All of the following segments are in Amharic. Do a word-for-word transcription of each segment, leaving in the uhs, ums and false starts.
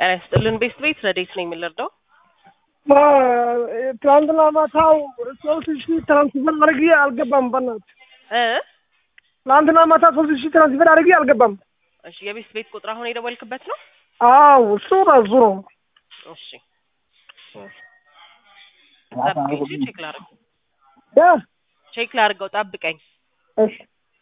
ጤና ይስጥልን ቤስት ቤት ረዴት ነኝ የምልርዳው ትላንትና ማታው ሶስት ሺህ ትራንስፈር አድርጌ አልገባም። በእናትህ እ ትላንትና ማታ ሶስት ሺህ ትራንስፈር አድርጌ አልገባም። እሺ የቤስት ቤት ቁጥር አሁን የደወልክበት ነው? አዎ እሱ ራሱ ነው። እሺ ጠብቀኝ ቼክ ላድርግ ያ ቼክ ላድርገው ጠብቀኝ። እሺ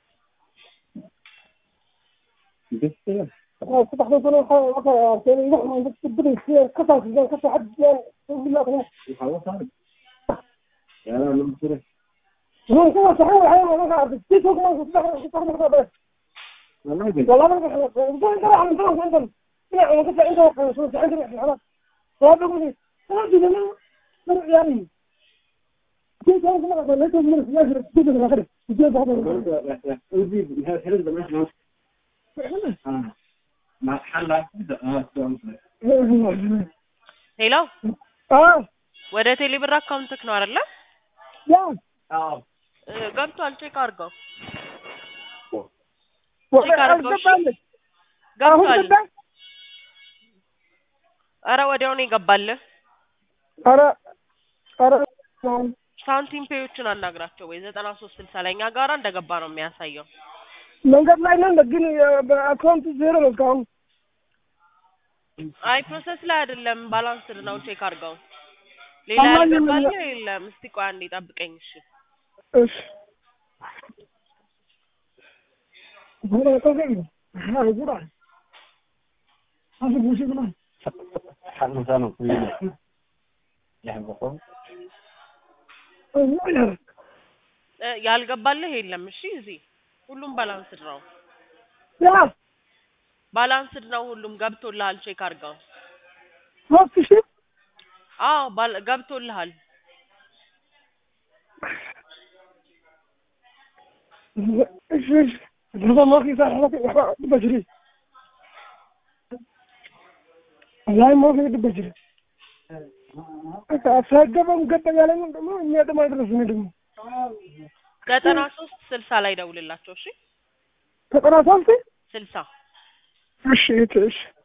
أنا كنت أحضر أنا أنا كان يحمل بس بدري فيها قطع زي قطع حد يعني لا خلاص يخلص هذا يا أنا من بصير هو كذا صحيح أنا أنا قاعد بس هو كمان كنت أحضر كنت أحضر بس والله يجي والله ما خلاص أنت أنت راح من فرنسا أنت لا أنا كنت أنت شو عندي في الحرام والله بقول لي أنا جيت أنا أنا يعني جيت أنا كمان قلت لك من الفلاش جيت أنا كده جيت هذا أودي هذا حلو ده ماشي آه ما حلا ሄሎ አዎ ወደ ቴሌብር አካውንትክ ነው አይደለ? ያ አዎ ገብቷል። ቼክ አድርገው ቼክ አድርገው ገብቷል። ኧረ ወዲያው ነው ይገባልህ። ኧረ ኧረ ሳንቲም ፔዮችን አናግራቸው ወይ ዘጠና ሶስት ስልሳ ላይ እኛ ጋራ እንደገባ ነው የሚያሳየው። መንገድ ላይ ነን ግን በአካውንት ዜሮ ነው እስካሁን። አይ ፕሮሰስ ላይ አይደለም ባላንስድ ነው። ቼክ አድርገው ሌላ ያልገባል የለም። እስቲ ቆይ አንዴ ጠብቀኝ። እሺ እሺ ቡራ ተገኝ አይ ቡራ አሁን ሙሽ ብላ حنو ثانو كويس يعني بقول ያልገባልህ የለም። እሺ እዚህ ሁሉም ባላንስድ ነው። ያ ባላንስድ ነው ሁሉም ገብቶልሃል። ቼክ አድርገው። ኦኬ አዎ ባል ገብቶልሃል። ايش ايش هذا ما في صح بجري والله ما في بجري انت افاجئهم قد قال لهم ما اني ما ادرس منهم ዘጠና ሶስት ስልሳ ላይ ደውልላቸው። እሺ ዘጠና ሶስት ስልሳ እሺ እሺ